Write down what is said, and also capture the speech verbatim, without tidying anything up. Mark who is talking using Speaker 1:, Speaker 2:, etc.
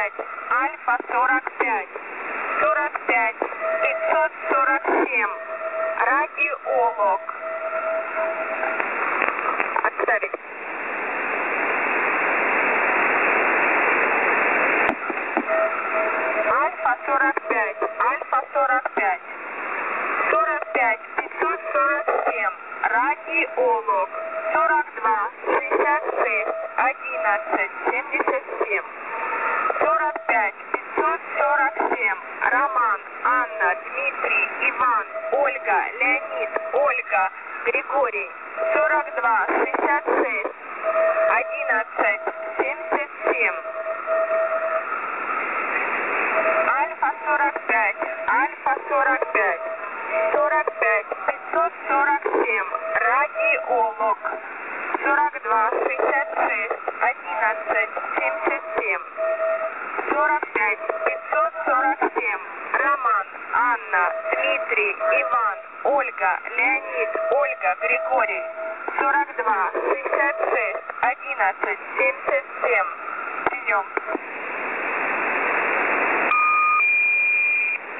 Speaker 1: пять, Альфа сорок пять, сорок пять, пятьсот сорок семь, радиолог. Отставить. Альфа сорок пять, Альфа сорок пять, сорок пять, пятьсот сорок семь, радиолог. сорок два, шестьдесят шесть, одиннадцать, семьдесят семь, сорок пять, пятьсот сорок семь, Роман, Анна, Дмитрий, Иван, Ольга, Леонид, Ольга, Григорий, сорок два, шестьдесят шесть, одиннадцать, семьдесят семь, Альфа сорок пять, Альфа сорок пять, сорок пять, пятьсот сорок семь, радиолог. сорок два, шестьдесят шесть, одиннадцать, семьдесят семь, сорок пять, пятьсот сорок семь, Роман, Анна, Дмитрий, Иван, Ольга, Леонид, Ольга, Григорий, сорок два, шестьдесят шесть, одиннадцать, семьдесят семь. Прием.